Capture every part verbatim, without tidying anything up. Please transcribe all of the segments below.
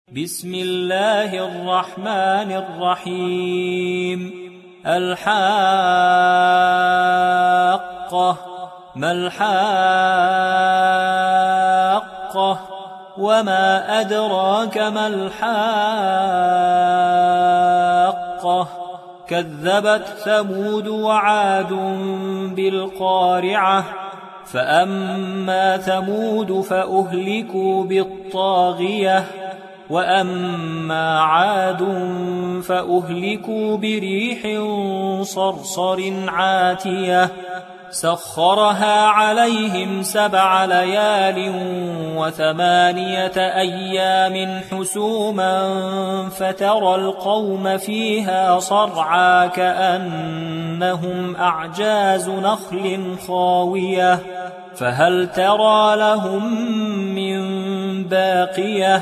بسم الله الرحمن الرحيم. الحاقة. ما الحاقة؟ وما أدراك ما الحاقة؟ كذبت ثمود وعاد بالقارعة. فأما ثمود فأهلكوا بالطاغية، وأما عاد فأهلكوا بريح صرصر عاتية سخرها عليهم سبع ليال وثمانية أيام حسوما فترى القوم فيها صرعى كأنهم أعجاز نخل خاوية فهل ترى لهم من باقية.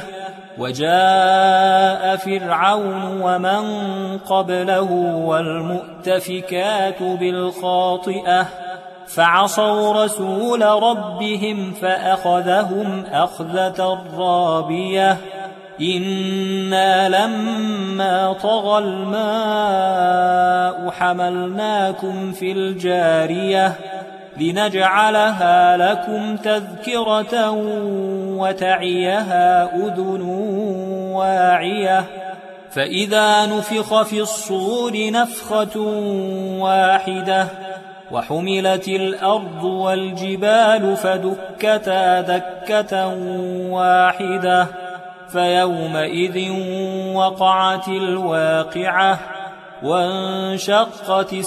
وجاء فرعون ومن قبله والمؤتفكات بالخاطئة فعصوا رسول ربهم فأخذهم أخذة رابية. إنا لما طغى الماء حملناكم في الجارية لنجعلها لكم تذكرة وتعيها أذن واعية. فإذا نفخ في الصور نفخة واحدة وحملت الأرض والجبال فدكتا دكة واحدة فيومئذ وقعت الواقعة وانشقت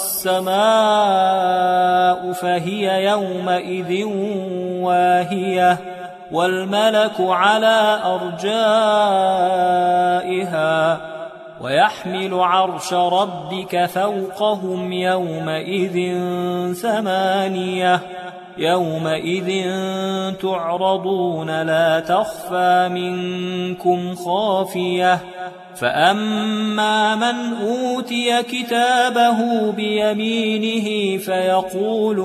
السماء فهي يومئذ واهية والملك على أرجائها ويحمل عرش ربك فوقهم يومئذ ثمانية. يومئذ تعرضون لا تخفى منكم خافية. فأما من أوتي كتابه بيمينه فيقول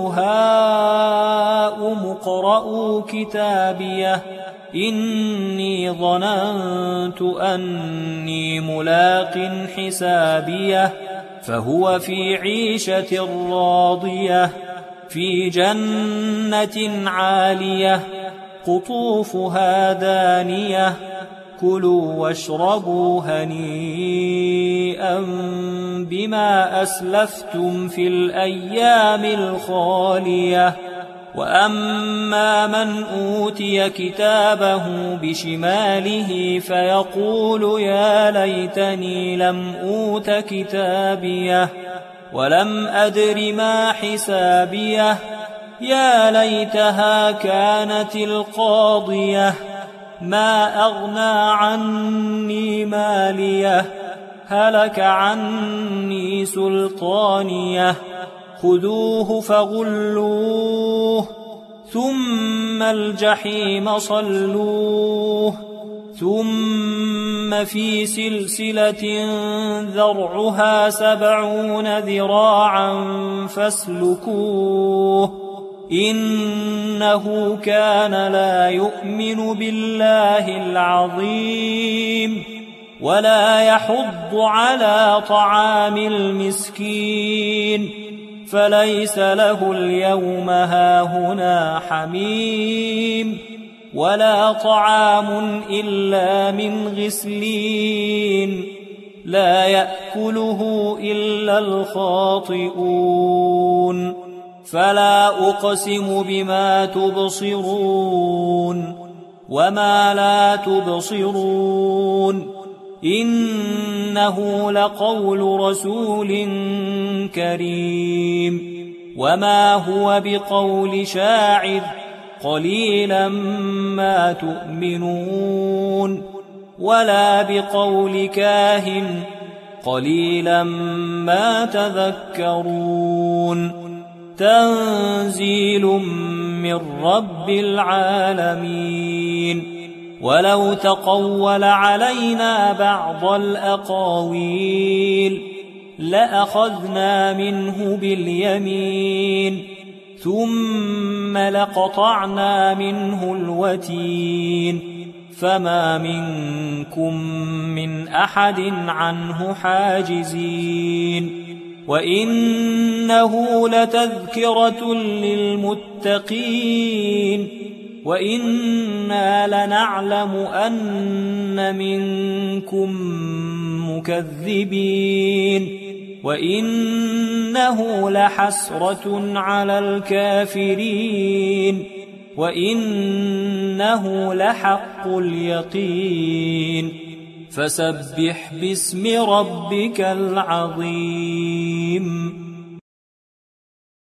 هاؤم اقرءوا كتابيه إني ظننت أني ملاق حسابيه فهو في عيشة راضية في جنة عالية قطوفها دانية كلوا واشربوا هنيئا بما أسلفتم في الأيام الخالية. وأما من أوتي كتابه بشماله فيقول يا ليتني لم أوت كتابيه ولم أدر ما حسابيه يا ليتها كانت القاضية ما أغنى عني ماليه هلك عني سلطانيه خذوه فغلوه ثم الجحيم صلوه ثم في سلسلة ذرعها سبعون ذراعا فاسلكوه إنه كان لا يؤمن بالله العظيم ولا يحض على طعام المسكين فليس له اليوم هاهنا حميم ولا طعام إلا من غسلين لا يأكله إلا الخاطئون. فلا أقسم بما تبصرون وما لا تبصرون إنه لقول رسول كريم وما هو بقول شاعر قليلا ما تؤمنون ولا بقول كاهن قليلا ما تذكرون. تنزيل من رب العالمين. ولو تقول علينا بعض الأقاويل لأخذنا منه باليمين ثم لقطعنا منه الوتين فما منكم من أحد عنه حاجزين وإنه لتذكرة للمتقين وإنا لنعلم أن منكم مكذبين وإنه لحسرة على الكافرين وإنه لحق اليقين فسبح باسم ربك العظيم